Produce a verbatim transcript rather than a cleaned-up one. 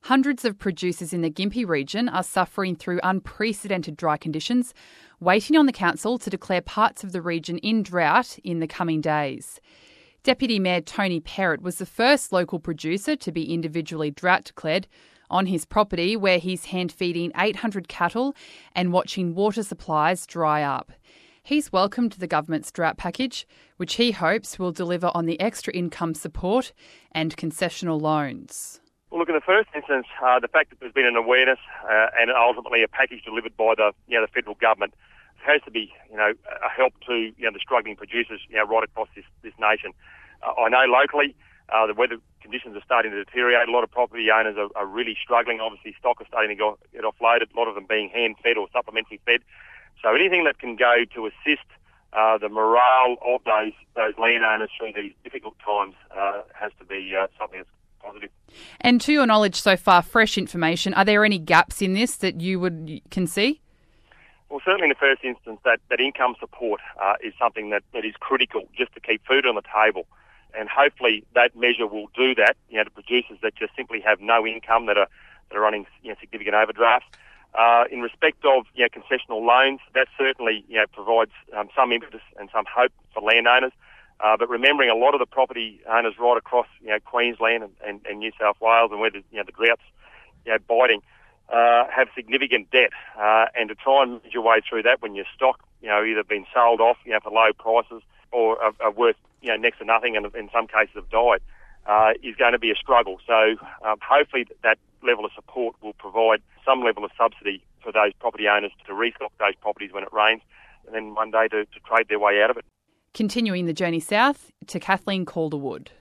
Hundreds of producers in the Gympie region are suffering through unprecedented dry conditions, waiting on the council to declare parts of the region in drought in the coming days. Deputy Mayor Tony Perrott was the first local producer to be individually drought declared on his property, where he's hand-feeding eight hundred cattle and watching water supplies dry up. He's welcomed the government's drought package, which he hopes will deliver on the extra income support and concessional loans. Well, look, in the first instance, uh, the fact that there's been an awareness uh, and ultimately a package delivered by the, you know, the federal government has to be, you know, a help to, you know, the struggling producers, you know, right across this, this nation. Uh, I know locally uh, the weather conditions are starting to deteriorate. A lot of property owners are, are really struggling. Obviously, stock is starting to go, get offloaded, a lot of them being hand-fed or supplementary fed. So anything that can go to assist uh, the morale of those those landowners through these difficult times uh, has to be uh, something that's positive. And to your knowledge so far, fresh information, are there any gaps in this that you would can see? Well, certainly in the first instance, that, that income support uh, is something that, that is critical just to keep food on the table. And hopefully that measure will do that, you know, to producers that just simply have no income, that are that are running, you know, significant overdrafts. Uh, in respect of, you know, concessional loans, that certainly, you know, provides um, some impetus and some hope for landowners. Uh, but remembering a lot of the property owners right across, you know, Queensland and, and, and New South Wales, and where the, you know, the droughts, you know, biting, uh, have significant debt. Uh, and to try and manage your way through that when your stock, you know, either been sold off, you know, for low prices or are, are worth, you know, next to nothing, and in some cases have died, uh, is going to be a struggle. So um, hopefully that level of support will provide some level of subsidy for those property owners to restock those properties when it rains, and then one day to, to trade their way out of it. Continuing the journey south to Kathleen Calderwood.